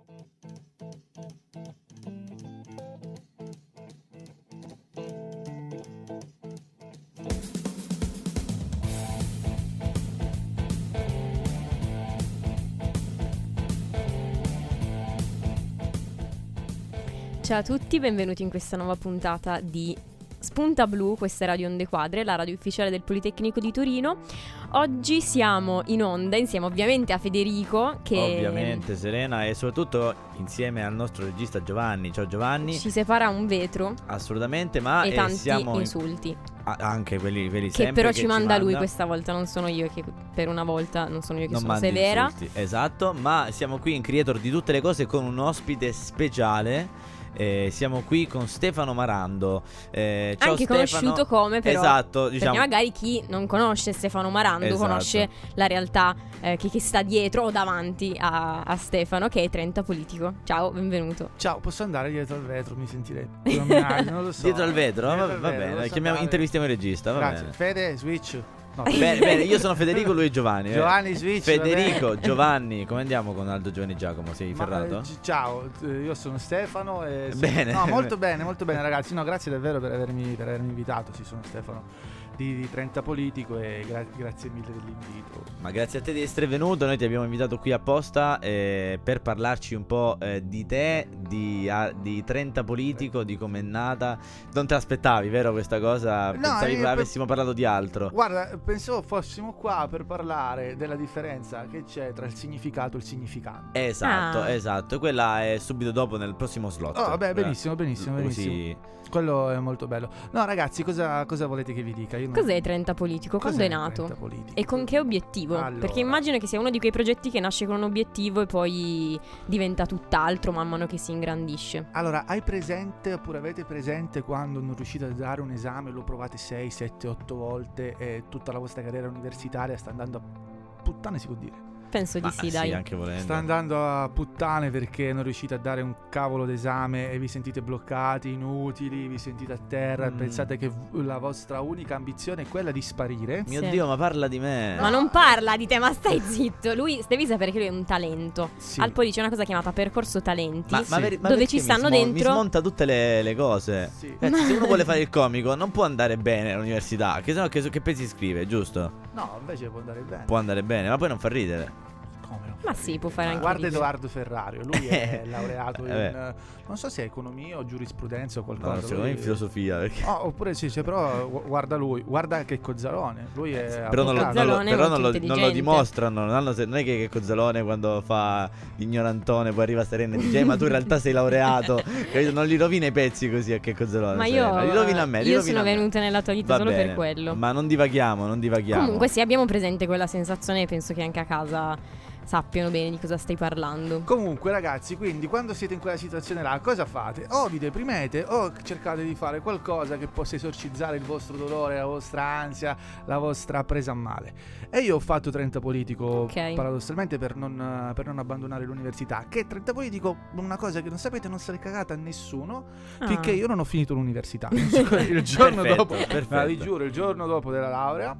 Ciao a tutti, benvenuti in questa nuova puntata di Spunta Blu, questa è Radio Onde Quadre, la radio ufficiale del Politecnico di Torino. Oggi siamo in onda insieme ovviamente a Federico, che ovviamente Serena, e soprattutto insieme al nostro regista Giovanni. Ciao Giovanni. Ci separa un vetro. Assolutamente, ma e tanti siamo insulti. Anche quelli che sempre però che ci manda lui questa volta, non sono io che per una volta non sono io che non sono severa. Insulti. Esatto, ma siamo qui in Creator di tutte le cose con un ospite speciale. Siamo qui con Stefano Marando, ciao anche Stefano. Conosciuto come, però, esatto, diciamo, perché magari chi non conosce Stefano Marando, esatto, conosce la realtà che sta dietro o davanti a Stefano, che è Trenta Politico. Ciao, benvenuto. Ciao, posso andare dietro al vetro? Mi sentirei non lo so. Dietro al vetro? Dietro va al bene, vetro, chiamiamo, intervistiamo il regista. Va Grazie. bene. Fede, switch. No, Bene, io sono Federico, lui è Giovanni. Giovanni switch. Federico, Giovanni, come andiamo con Aldo, Giovanni, Giacomo? Sei ferrato? Ciao, io sono Stefano e bene. No, molto bene ragazzi. No, grazie davvero per avermi invitato. Sì, sono Stefano di Trenta Politico e grazie mille dell'invito. Ma grazie a te di essere venuto. Noi ti abbiamo invitato qui apposta per parlarci un po' di te, di Trenta Politico, di com'è nata. Non te l'aspettavi, vero, questa cosa? No, Pensavi che avessimo parlato di altro. Guarda, pensavo fossimo qua per parlare della differenza che c'è tra il significato e il significante. Esatto. Quella è subito dopo nel prossimo slot. Oh, vabbè, benissimo. Così. Quello è molto bello. No, ragazzi, cosa volete che vi dica? Cos'è Trenta Politico? Quando è nato? E con che obiettivo? Allora, perché immagino che sia uno di quei progetti che nasce con un obiettivo e poi diventa tutt'altro man mano che si ingrandisce. Allora, hai presente oppure avete presente quando non riuscite a dare un esame, lo provate 6, 7, 8 volte e tutta la vostra carriera universitaria sta andando a puttane, si può dire? Penso di sì, dai. Anche volendo. Sta andando a puttane perché non riuscite a dare un cavolo d'esame e vi sentite bloccati, inutili, vi sentite a terra e pensate che la vostra unica ambizione è quella di sparire. Mio Dio, ma parla di me. Ma non parla di te, ma stai zitto. Lui, devi sapere che lui è un talento. Sì. Al Poli c'è una cosa chiamata percorso talenti, ma dove ci stanno dentro. Mi smonta tutte le cose. Sì. Se uno vuole fare il comico non può andare bene all'università, che sennò che pezzi scrive, giusto? No, invece può andare bene. Può andare bene, ma poi non fa ridere. Come no? Ma sì, può fare anche guarda ridere. Edoardo Ferrario, lui è laureato in non so se è economia o giurisprudenza o qualcosa. No, secondo me in filosofia perché... oppure sì, però guarda lui, guarda che Cozzalone, lui è però non lo dimostrano, non è che Cozzalone quando fa l'ignorantone poi arriva Serena e dice ma tu in realtà sei laureato. Non li rovina i pezzi così a che Cozzalone. Ma li rovina a me. Io sono venuta nella tua vita solo per quello. Ma non divaghiamo. Comunque sì, abbiamo presente quella sensazione e penso che anche a casa sappiano bene di cosa stai parlando. Comunque ragazzi, quindi quando siete in quella situazione là, cosa fate? O vi deprimete o cercate di fare qualcosa che possa esorcizzare il vostro dolore, la vostra ansia, la vostra presa a male. E io ho fatto Trenta Politico paradossalmente per non abbandonare l'università. Che Trenta Politico, una cosa che non sapete, non se l'è cagata a nessuno finché io non ho finito l'università. Il giorno dopo, vi giuro, il giorno dopo della laurea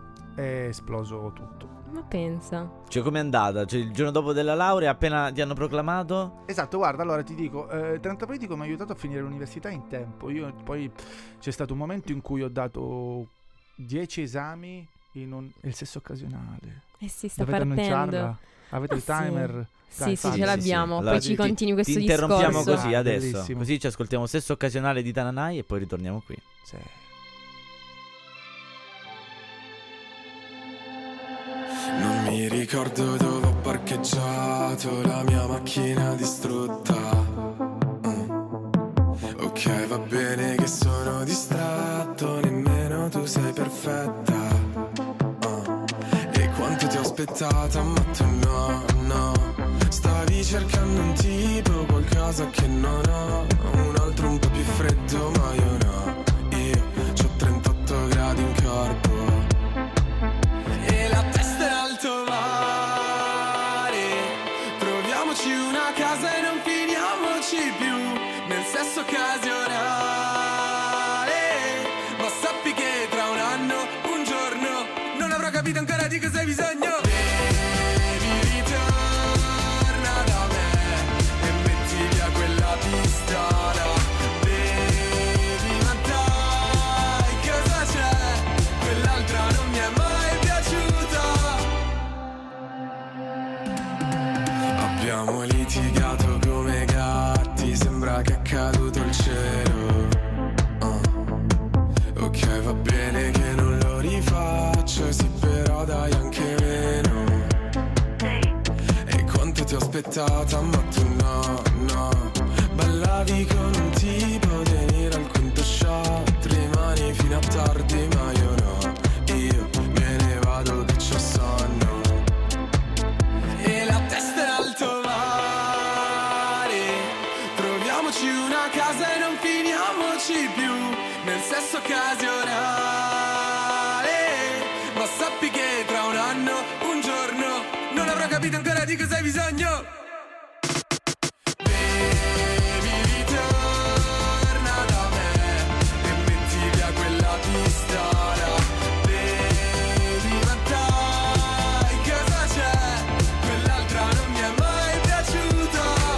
è esploso tutto. Ma pensa. Cioè com'è andata? Cioè il giorno dopo della laurea appena ti hanno proclamato? Esatto, guarda, allora ti dico, Trenta Politico mi ha aiutato a finire l'università in tempo. Io poi c'è stato un momento in cui ho dato 10 esami in il sesso occasionale. Sì, sta dovete partendo. Annunciarla? Avete il timer? Sì, ce l'abbiamo. Allora, poi ci continui questo ti discorso. interrompiamo così adesso. Bellissimo. Così ci ascoltiamo Sesso Occasionale di Tananai e poi ritorniamo qui. Sì. Non mi ricordo dove ho parcheggiato la mia macchina distrutta. Ok, va bene che sono distratto, nemmeno tu sei perfetta. E quanto ti ho aspettata, ma tu no. Stavi cercando un tipo, qualcosa che non ho. Un altro un po' più freddo, ma io no. Io c'ho 38 gradi in corpo. Una casa e non finiamoci più nel sesso occasionale. Ma sappi che tra un anno, un giorno, non avrò capito ancora di cosa hai bisogno. Baby, ritorna da me. pistola. Baby, ma dai, cosa c'è? Quell'altra non mi è mai piaciuta. Abbiamo litigato come gatti, sembra che è caduto il cielo. Ok, va bene che non lo rifaccio, sì, però dai anche meno. E quanto ti ho aspettata, ma tu no. Ballavi con un tipo, venire al quinto shot, rimani fino a tardi, ma io no. Io me ne vado che c'ho sonno. E la testa è alto mare, troviamoci una casa e non finiamoci più nel sesso occasionale. Ma sappi che tra un anno, un giorno, non avrò capito ancora di cosa hai bisogno. Baby, ritorna da me e metti via quella pistola. Baby, ma dai, cosa c'è? Quell'altra non mi è mai piaciuta.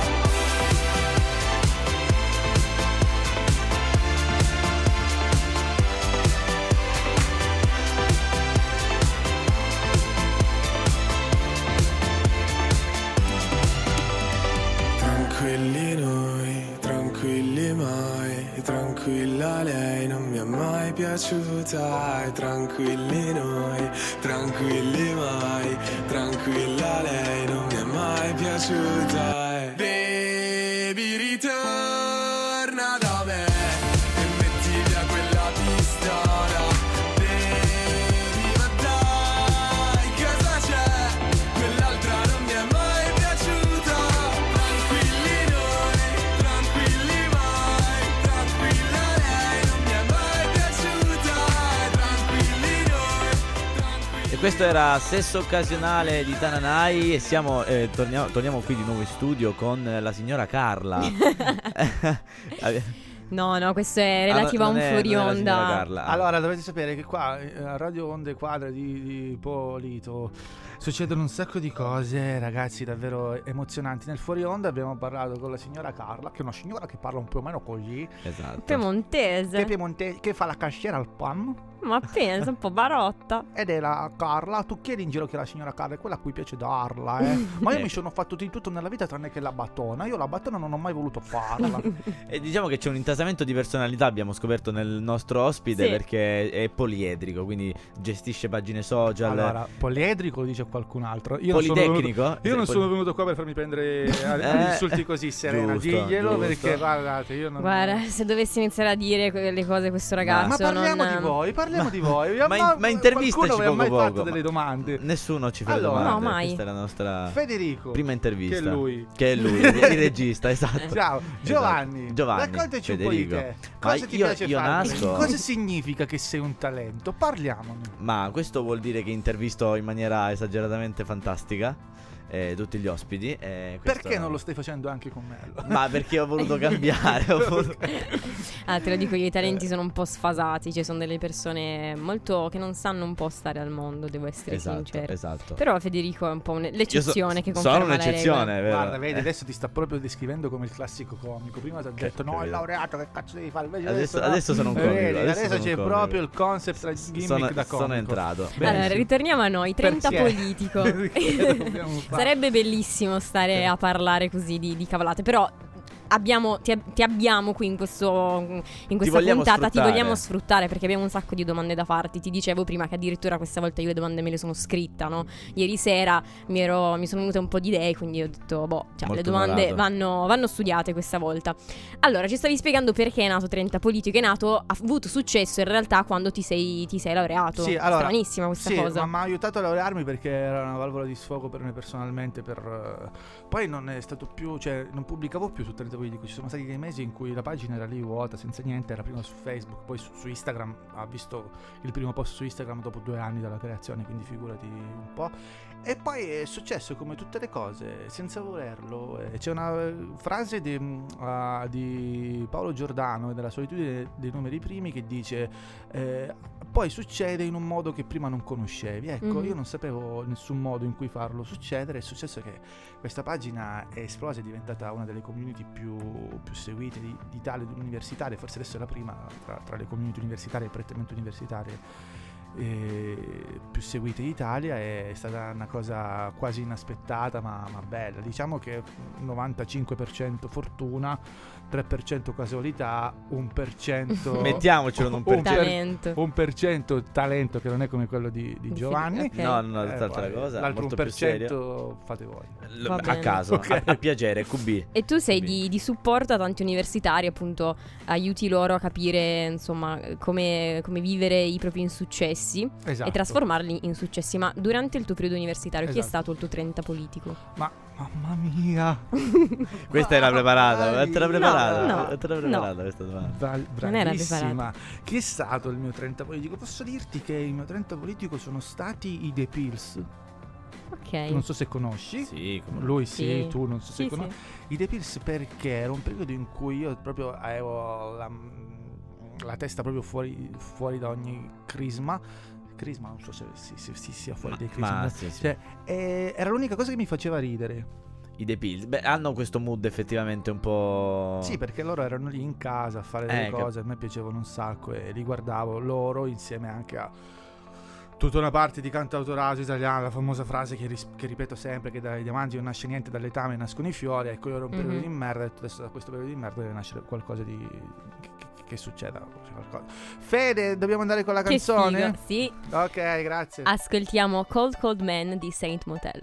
Tranquilli noi, tranquilli mai, tranquilla lei non mi è mai piaciuta. E tranquilli noi, tranquilli mai, tranquilla lei non mi è mai piaciuta. Baby, ritorna da me e metti via quella pistola. Baby, ma dai, cosa c'è? Quell'altra non mi è mai piaciuta. Tranquilli noi, tranquilli mai, tranquilla lei non mi è mai piaciuta. Tranquilli noi, tranquilli. E questo era Sesso Occasionale di Tananai. E siamo torniamo qui di nuovo in studio con la signora Carla. No, questo è relativo a un fuori non è la signora onda. Carla. Allora, dovete sapere che qua a Radio Onde Quadre di Polito succedono un sacco di cose, ragazzi, davvero emozionanti. Nel fuori onda abbiamo parlato con la signora Carla, che è una signora che parla un po' o meno così, Esatto. Piemontese. che fa la casciera al PAM. Ma pensa, un po' barotta. Ed è la Carla. Tu chiedi in giro che la signora Carla è quella a cui piace darla, ma io mi sono fatto di tutto nella vita tranne che la battona. Io la battona non ho mai voluto farla. E diciamo che c'è un intasamento di personalità, abbiamo scoperto nel nostro ospite, Sì. perché è poliedrico, quindi gestisce pagine social. Allora, poliedrico lo dice qualcun altro. Io non sono Politecnico? venuto, io non sono venuto qua per farmi prendere agli insulti così, Serena. Giusto, Diglielo, giusto. perché guardate, io non. Guarda, se dovessi iniziare a dire quelle cose a questo ragazzo, Ma parliamo non... di voi, parliamo di voi. Ma intervistaci qualcuno vi ha mai poco fatto poco. delle domande? Nessuno ci fa Allora, domande. no, mai. Questa è la nostra Federico, prima intervista. che è lui. Che è lui, il regista, esatto. Ciao, Giovanni. Esatto. Giovanni, Raccontaci Federico. un po' di te. Ma Cosa ti io- piace io fare? nasco- Cosa significa che sei un talento? Parliamone. Ma questo vuol dire che intervisto in maniera esageratamente fantastica tutti gli ospiti. Questo- Perché non lo stai facendo anche con me? allora? Ma perché ho voluto cambiare. Ah, te lo dico, i talenti sono un po' sfasati, cioè sono delle persone molto che non sanno un po' stare al mondo, devo essere sincero. Esatto. Però Federico è un po' l'eccezione che sono conferma la un'eccezione, regola. vero? Guarda, vedi, adesso ti sta proprio descrivendo come il classico comico. Prima ti ha detto, no, è laureato, che cazzo devi fare? Invece Adesso sono un comico. vedi, adesso adesso sono c'è un comico. proprio il concept tra gimmick da comico. Sono entrato. Allora, ritorniamo a noi, 30 Perché? politico. Perché dobbiamo fare? Sarebbe bellissimo stare a parlare così di cavolate, però ti abbiamo qui in questa vogliamo puntata, ti sfruttare. vogliamo sfruttare perché abbiamo un sacco di domande da farti. Ti dicevo prima che addirittura questa volta io le domande me le sono scritta, no? Ieri sera mi sono venute un po' di idee, quindi ho detto, Molto le domande onorato. vanno studiate questa volta. Allora, ci stavi spiegando perché è nato 30 Politico. È nato, ha avuto successo in realtà quando ti sei laureato. Sì, allora, Stranissima questa sì, cosa. ma mi ha aiutato a laurearmi perché era una valvola di sfogo per me personalmente. Poi non è stato più, cioè non pubblicavo più su 30 Politico. Ci sono stati dei mesi in cui la pagina era lì vuota, senza niente. Era prima su Facebook, poi su Instagram. Ha visto il primo post su Instagram dopo 2 anni dalla creazione, quindi figurati un po'. E poi è successo come tutte le cose, senza volerlo. C'è una frase di Paolo Giordano e della solitudine dei numeri primi che dice poi succede in un modo che prima non conoscevi. Ecco, Mhm. io non sapevo nessun modo in cui farlo succedere. È successo che questa pagina è esplosa, è diventata una delle community più più seguite d'Italia, universitarie, forse adesso è la prima tra le community universitarie e prettamente universitarie più seguite d'Italia. È stata una cosa quasi inaspettata ma bella. Diciamo che 95% fortuna, 3% casualità, 1% mettiamocelo un talento. 1% talento, che non è come quello di Giovanni. Okay. no, tutt'altra cosa, l'altro molto più seria. 1% fate voi. Va a bene. caso, Ok. a piacere, QB. E tu sei QB. di supporto a tanti universitari, appunto, aiuti loro a capire, insomma, come vivere i propri insuccessi Esatto. e trasformarli in successi. Ma durante il tuo periodo universitario chi è Esatto. stato il tuo 30 politico? Ma mamma mia, Questa era preparata, Vai. te l'ha preparata, No, te l'ha preparata questa domanda. Non era bravissima. Chi è stato il mio 30 politico? Posso dirti che il mio 30 politico sono stati i The Pills. Ok. Non so se conosci. Sì, come no. Lui sì, Sì. tu non so se Sì, conosci. sì. I The Pills, perché era un periodo in cui io proprio avevo la testa proprio fuori da ogni crisma, non so se si sia fuori dai crismi. Ma sì. Cioè, era l'unica cosa che mi faceva ridere. I The Pills, beh, hanno questo mood effettivamente un po'. Sì, perché loro erano lì in casa a fare delle Cap- cose, a me piacevano un sacco e li guardavo loro insieme anche a tutta una parte di cantautorato italiano, la famosa frase che ripeto sempre, che dai diamanti non nasce niente, dalle tame nascono i fiori. Ecco, io ero un periodo di merda, ho detto adesso da questo periodo di merda deve nascere qualcosa di che succeda qualcosa. Fede, dobbiamo andare con la Che canzone? figo. Sì, Ok, grazie. ascoltiamo Cold Cold Man di Saint Motel.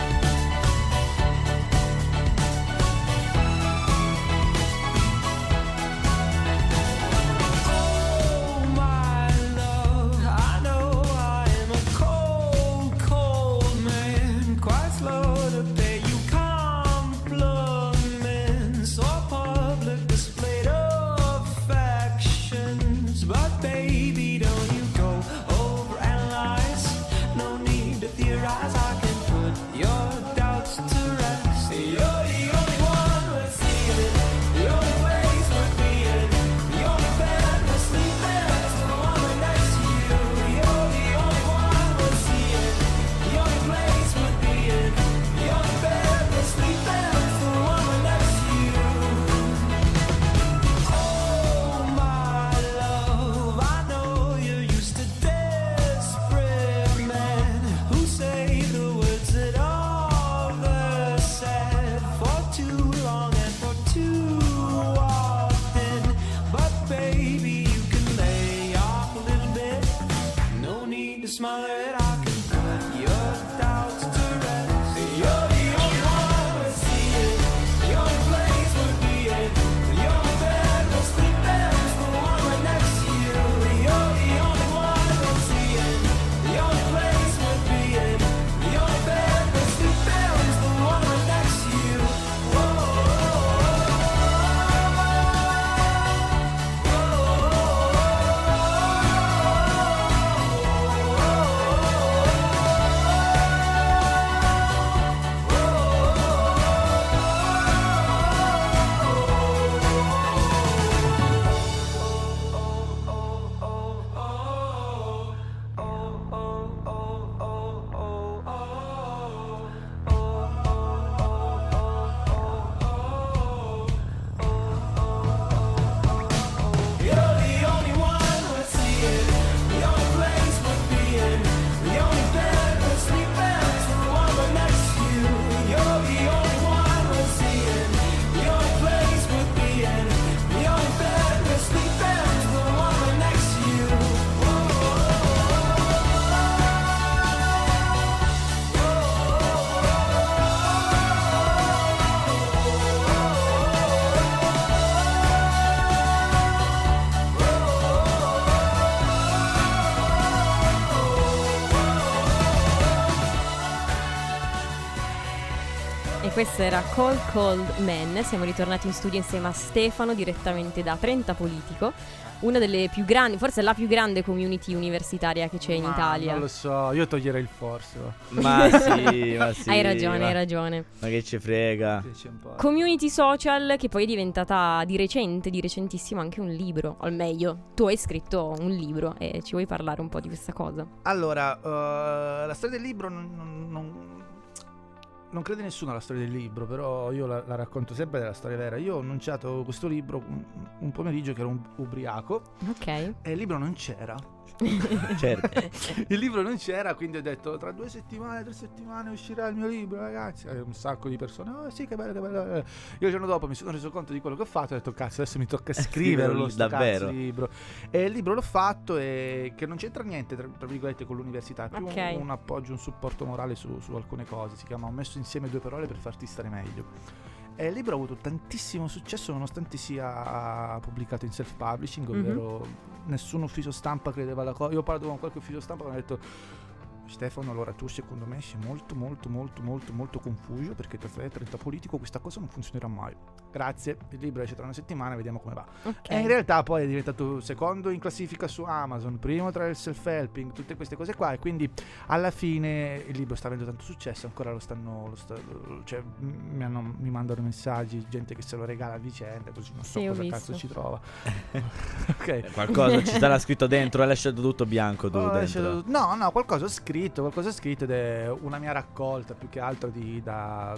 I questo era Cold Cold Man. Siamo ritornati in studio insieme a Stefano direttamente da Trenta Politico, una delle più grandi, forse la più grande community universitaria che c'è in Italia. Non lo so, io toglierei il forse. Ma sì, ma sì. Hai ragione. Ma che ci frega. Community social che poi è diventata di recentissimo anche un libro. O meglio, tu hai scritto un libro e ci vuoi parlare un po' di questa cosa? Allora, la storia del libro non crede nessuno alla storia del libro, però io la racconto sempre della storia vera. Io ho annunciato questo libro un pomeriggio che ero ubriaco. Ok. E il libro non c'era. Certo. Il libro non c'era, quindi ho detto tra 2 settimane, 3 settimane uscirà il mio libro, ragazzi. E un sacco di persone, oh sì, che bello, che bello. Io il giorno dopo mi sono reso conto di quello che ho fatto e ho detto cazzo, adesso mi tocca scriverlo sto davvero. cazzo di libro. E il libro l'ho fatto, e che non c'entra niente tra virgolette con l'università, è più un appoggio, un supporto morale su alcune cose. Si chiama Ho messo insieme 2 parole per farti stare meglio. E il libro ha avuto tantissimo successo nonostante sia pubblicato in self-publishing, ovvero nessun ufficio stampa credeva alla cosa. Io ho parlato con qualche ufficio stampa e mi ha detto: Stefano, allora tu secondo me sei molto confuso, perché tra Trenta Politico questa cosa non funzionerà mai. Grazie, il libro esce tra una settimana, vediamo come va. Okay. E in realtà poi è diventato secondo in classifica su Amazon, primo tra il self-helping, tutte queste cose qua, e quindi alla fine il libro sta avendo tanto successo, ancora cioè mi mandano messaggi, gente che se lo regala a vicenda, così non so cosa cazzo ci trova. Ok. Qualcosa ci sarà scritto dentro, hai lasciato tutto bianco tu dentro. No, qualcosa ho scritto ed è una mia raccolta più che altro da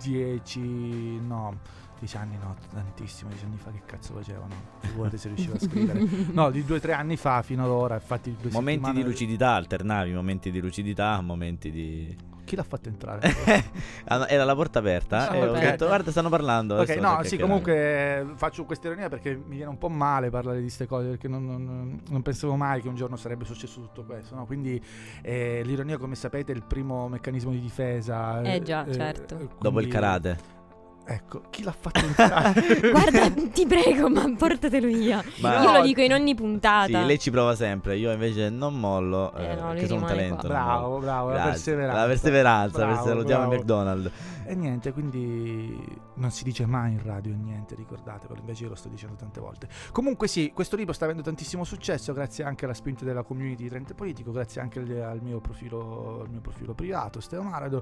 10 anni, no, tantissimo, 10 anni fa che cazzo facevano? Figurate se riuscivo a scrivere. No, di 2 o 3 anni fa fino ad ora, infatti 2 momenti di lucidità, alternavi momenti di lucidità, momenti di... Chi l'ha fatto entrare? Era la porta aperta e ho detto guarda, stanno parlando. Ok, no, sì, comunque faccio questa ironia perché mi viene un po' male parlare di queste cose, perché non pensavo mai che un giorno sarebbe successo tutto questo, no? Quindi l'ironia, come sapete, è il primo meccanismo di difesa. Già, certo. Quindi, dopo il karate. Ecco, chi l'ha fatto entrare? Guarda, ti prego, ma portatelo via. Io lo dico in ogni puntata. Sì, lei ci prova sempre, io invece non mollo, che sono un talento. Bravo, la perseveranza. Salutiamo il McDonald's. E niente, quindi non si dice mai in radio niente, ricordatevelo, invece io lo sto dicendo tante volte. Comunque sì, questo libro sta avendo tantissimo successo grazie anche alla spinta della community di Trenta Politico, grazie anche al mio profilo privato, Stefano Marado,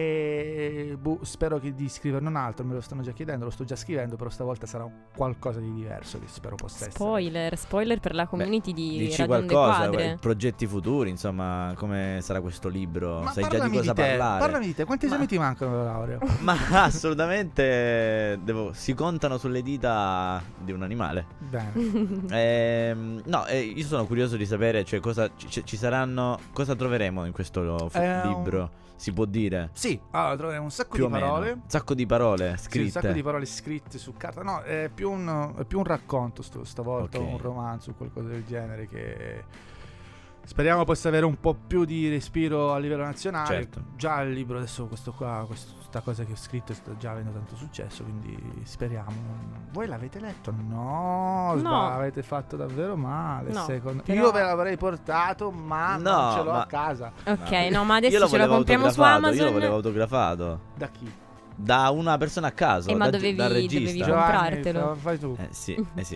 e spero di scriverne un altro, me lo stanno già chiedendo, lo sto già scrivendo, però stavolta sarà qualcosa di diverso che spero possa essere. Spoiler per la community di Radio Onde Quadre. Progetti futuri, insomma, come sarà questo libro? Ma sai già di cosa parlare? Parlami di te, quanti esami ti mancano, Laura? Ma assolutamente si contano sulle dita di un animale. Bene. Io sono curioso di sapere, cioè, cosa ci saranno, cosa troveremo in questo libro. Si può dire? Sì, allora troveremo un sacco più di parole. Un sacco di parole scritte. Sì, un sacco di parole scritte su carta. No, è più un racconto stavolta, okay. Un romanzo, qualcosa del genere che speriamo possa avere un po' più di respiro a livello nazionale. Certo. Già il libro adesso, questa cosa che ho scritto sta già avendo tanto successo, quindi speriamo. Voi l'avete letto? No. Avete fatto davvero male. No, io ve l'avrei portato, ma non ce l'ho a casa. Ok, no, ma adesso ce lo compriamo su Amazon. Io lo volevo autografato. Da chi? Da una persona a caso. Ma dal regista. dovevi comprartelo. Fai tu. Sì.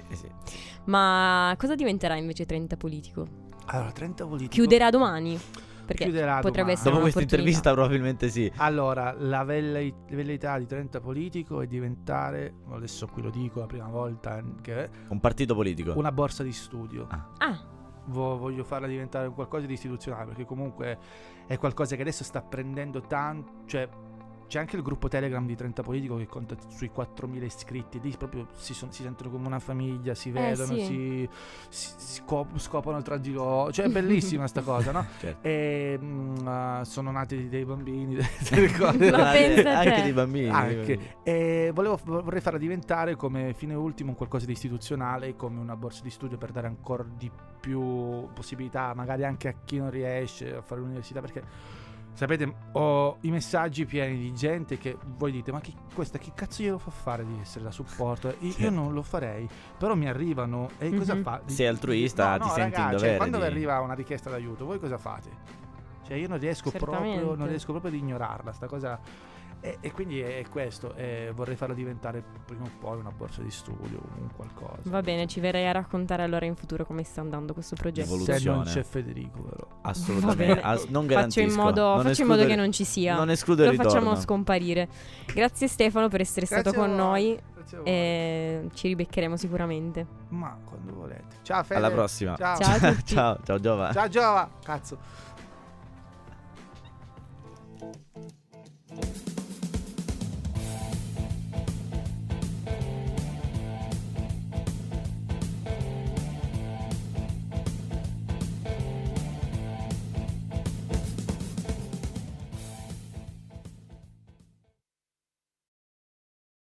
Ma cosa diventerà invece Trenta Politico? Allora, Trenta Politico chiuderà domani? Perché potrebbe essere dopo questa intervista probabilmente sì. Allora, la velleità di Trenta Politico è diventare, adesso qui lo dico la prima volta, che un partito politico, una borsa di studio. Voglio farla diventare qualcosa di istituzionale, perché comunque è qualcosa che adesso sta prendendo tanto, cioè c'è anche il gruppo Telegram di Trenta Politico che conta sui 4.000 iscritti. Lì proprio si sentono come una famiglia, si vedono, sì. si scopano tra di loro. Cioè è bellissima sta cosa, no? Certo. E sono nati dei bambini, delle cose. Ma pensa anche te. dei bambini. Anche. E vorrei farla diventare come fine ultimo un qualcosa di istituzionale, come una borsa di studio per dare ancora di più possibilità magari anche a chi non riesce a fare l'università, perché sapete, ho i messaggi pieni di gente che voi dite: ma chi cazzo glielo fa fare di essere da supporto? Io non lo farei, però mi arrivano e cosa fa? Sei altruista, ti senti in dovere. Quando vi arriva una richiesta d'aiuto, voi cosa fate? Cioè io non riesco proprio ad ignorarla sta cosa. E quindi è questo, vorrei farlo diventare prima o poi una borsa di studio, un qualcosa. Va bene, ci verrai a raccontare allora in futuro come sta andando questo progetto. Evoluzione. Se non c'è Federico, però. Assolutamente. Non garantisco. Faccio in modo che non ci sia. Non escludo il Lo facciamo ritorno. scomparire. Grazie Stefano per essere Grazie stato con a voi. noi. Grazie a voi. E ci ribeccheremo sicuramente. Ma quando volete. Ciao Fede. Alla prossima. Ciao. Ciao a tutti. Ciao Giova. Ciao Giova. Cazzo.